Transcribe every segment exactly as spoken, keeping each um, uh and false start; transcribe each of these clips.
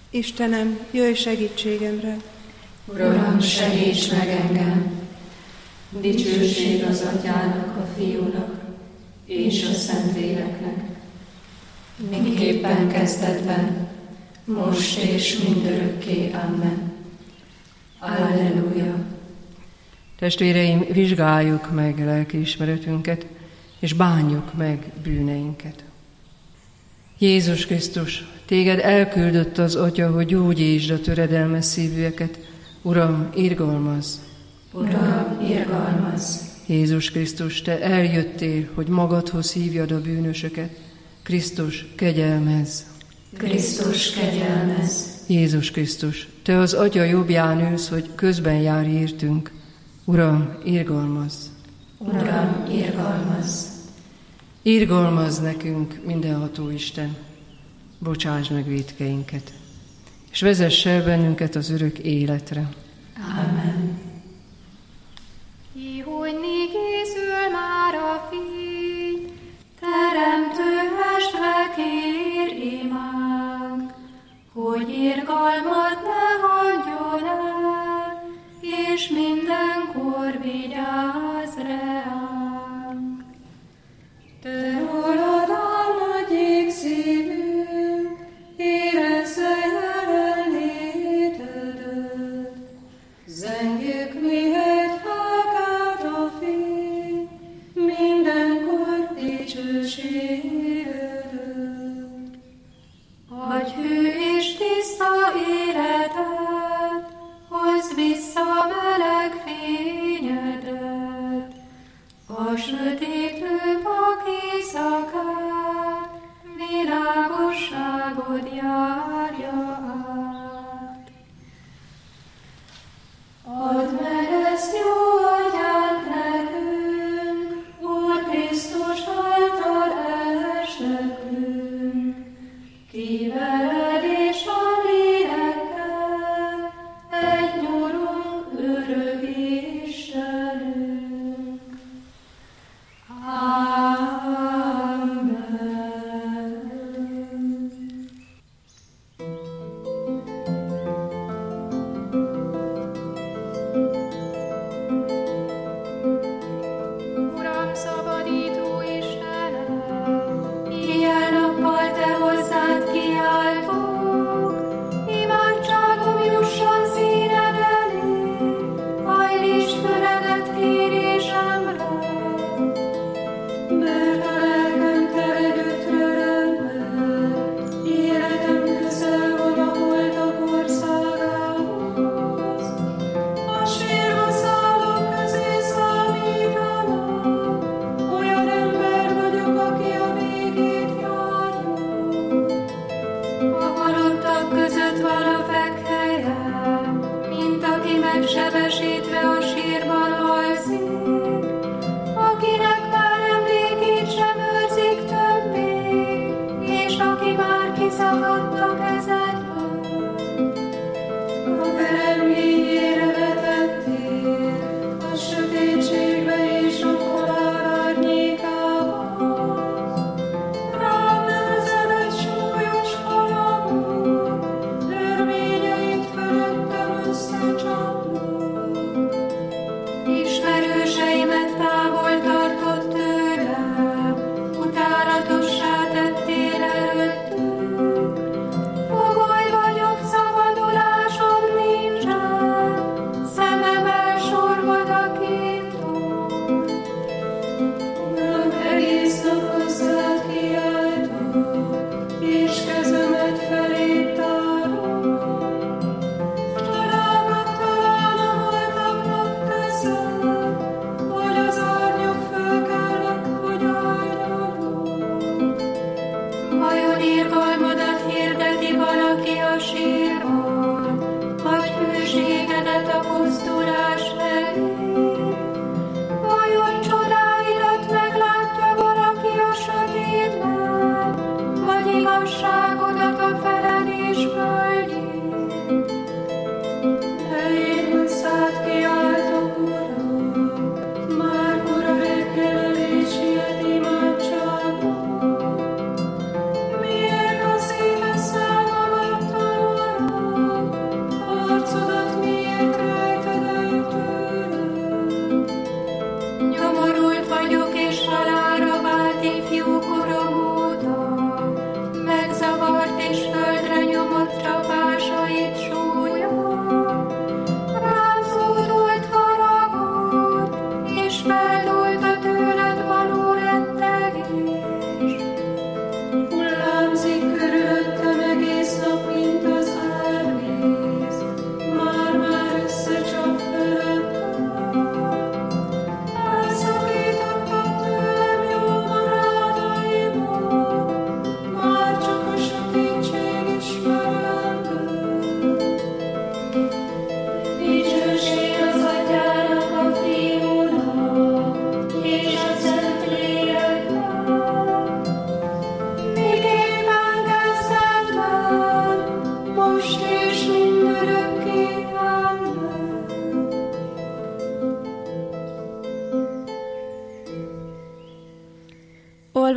Istenem, jöjj segítségemre! Uram, segíts meg engem! Dicsőség az Atyának, a Fiúnak és a Szentléleknek, miképpen kezdetben, most és mindörökké. Amen. Alleluja! Testvéreim, vizsgáljuk meg lelkiismeretünket, és bánjuk meg bűneinket. Jézus Krisztus, téged elküldött az Atya, hogy gyógyítsd a töredelmes szívűeket. Uram, irgalmazz! Uram, irgalmazz! Jézus Krisztus, te eljöttél, hogy magadhoz hívjad a bűnösöket. Krisztus, kegyelmezz! Krisztus, kegyelmezz! Jézus Krisztus, te az Atya jobbján ülsz, hogy közben járj értünk. Uram, irgalmazz! Uram, irgalmazz! Irgalmazz nekünk, mindenható Isten, bocsáss meg vétkeinket, és vezess el bennünket az örök életre. Amen. Ihojni készül már a fény, teremtő mestre kér imánk, hogy irgalmat ne hagyjon el, és mindenkor vigyázz reánk. Te rólad áll nagy égszívünk, érezze jelenlétedet,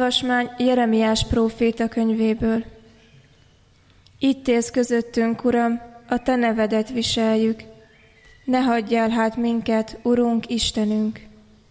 olvasmány Jeremiás próféta könyvéből. Itt élsz közöttünk, Uram, a Te nevedet viseljük. Ne hagyjál hát minket, Urunk, Istenünk!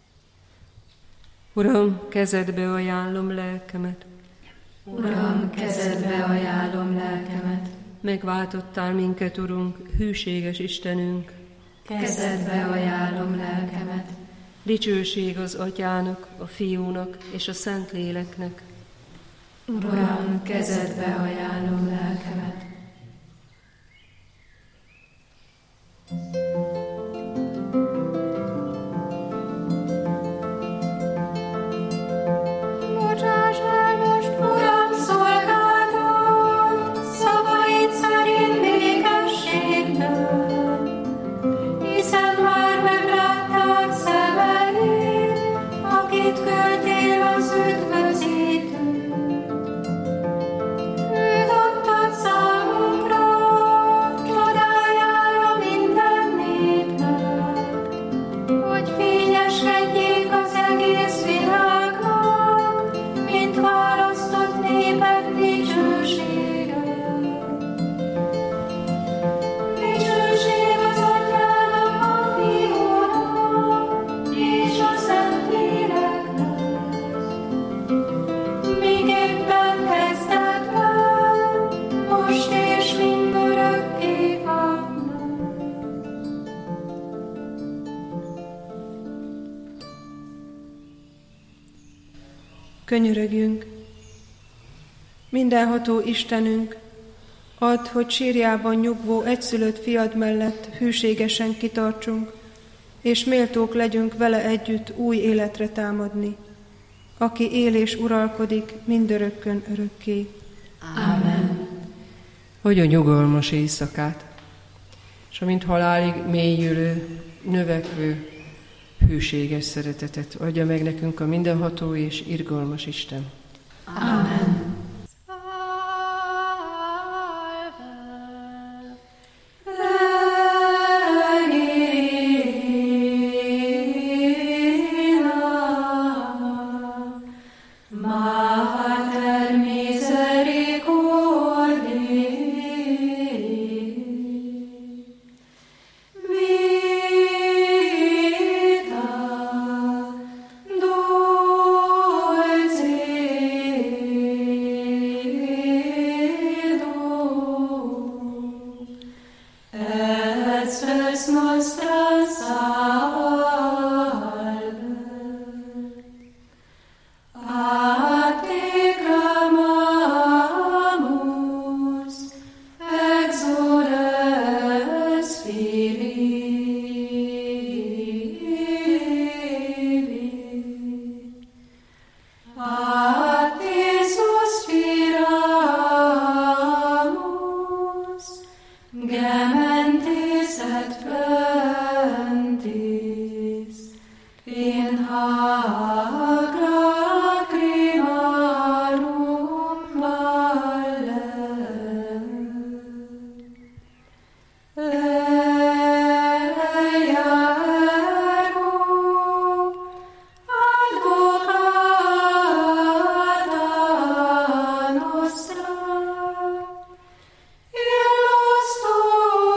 Uram, kezedbe ajánlom lelkemet. Uram, kezedbe ajánlom lelkemet. Megváltottál minket, Urunk, hűséges Istenünk. Kezedbe ajánlom lelkemet. Dicsőség az Atyának, a Fiúnak és a Szentléleknek. Uram, kezedbe ajánlom lelkemet. Bocsáss el most, Uram, szolgálatot, szavaid szerint békességben, hiszen már meglátták szemeid, akit küldtél az üdvözítő. Őt adtad számunkra, csodájára minden népnek, hogy fényeskedjék az egész világnak, mint választott népek dicsősége. Dicsőség az Atyának, a Fiúnak és a Szentléleknek, miképpen kezdetben, most és mindörökké. Amen. Könyörögjünk! Mindenható Istenünk, add, hogy sírjában nyugvó egyszülött fiad mellett hűségesen kitartsunk, és méltók legyünk vele együtt új életre támadni, aki él és uralkodik mindörökkön örökké. Amen. Hogy a nyugalmas éjszakát, és amint halálig mélyülő, növekvő, hűséges szeretetet adja meg nekünk a mindenható és irgalmas Isten. Amen. Mater misericordiae, vita dulcedo, et spes nostra salve. A te clamamus, exules Filii. A te suspiramus, gementes et plentis, in hac lacrimarum valle. Eia ergo, advocata nostra, illus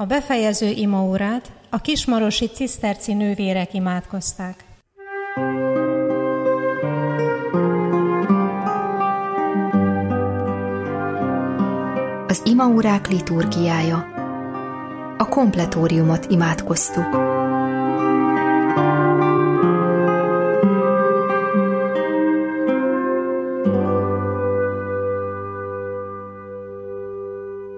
A befejező imaórát a kismarosi ciszterci nővérek imádkozták. Az imaórák liturgiája. A kompletóriumot imádkoztuk.